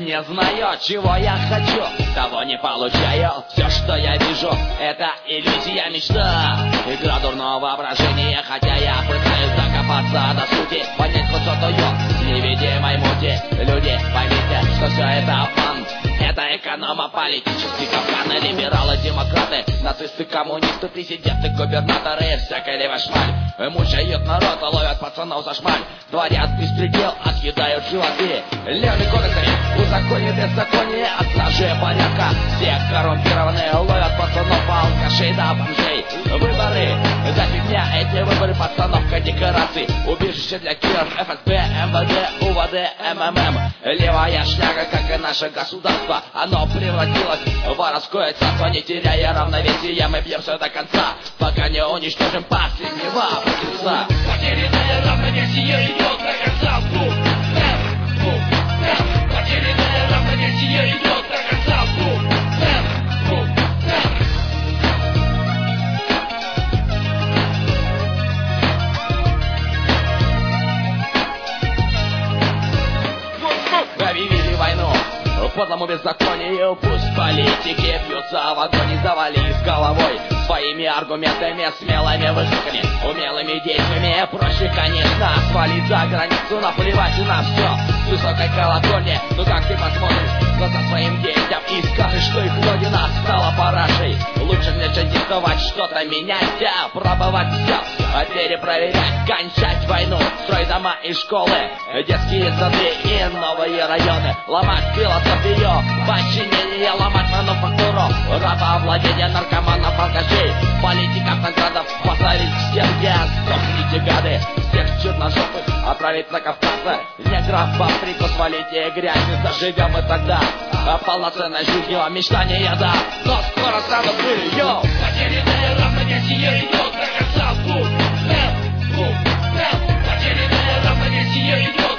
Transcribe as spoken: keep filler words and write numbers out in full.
не знаю, чего я хочу, того не получаю. Все, что я вижу, это иллюзия, мечта, игра дурного воображения. Хотя я пытаюсь докопаться до сути, понять высоту невидимой мути. Люди, поймите, что все это обман, это экономо-политический капкан. Либералы, демократы, нацисты, коммунисты, президенты, губернаторы, всякая левая шмаль мучают народ, ловят пацанов за шмаль, творят беспредел, отъедают животы. Левый кодекс узаконит беззаконие, отстражи порядка. Все коррумпированные ловят пацанов, алкашей да бомжей. Выборы, да фигня эти выборы, постановка декораций, убежище для киллеров, эф эс бэ, эм вэ дэ, у вэ дэ, эм эм эм. Левая шляга, как и наше государство, оно превратилось в воровское царство. Не теряя равновесия, мы бьемся до конца, пока не уничтожим последнего беглеца. Потерянное равновесие идет до конца. Фу, эм, фу, эм. Потерянное равновесие идет до конца. Фу, эм, фу, эм. Объявили войну подлому беззаконию, пусть политики бьются в огонь, завали с головой своими аргументами, смелыми выходками, умелыми действиями. Проще, конечно, свалить за границу, наплевать на все с высокой колокольни. Ну как ты посмотришь в глаза своим детям и скажешь, что их родина стала парашей? Лучше мне диктовать, что-то менять, а пробовать все, а перепроверять, кончать войну, строить дома и школы, детские сады и новые районы, ломать философию подчинения, ломать мануфактуру, рабовладение наркоманов, алкашей, политиков, наградов, поставить всех, где сдохните гады, всех черножопых отправить на Кавказ, негров в Африку свалить и грязь. Заживем мы тогда полноценной жизнью, мечтания, да, но скоро станут былью. Потерянное равновесие идет до конца. Фу, эм, фу, эм. Потерянное равновесие идет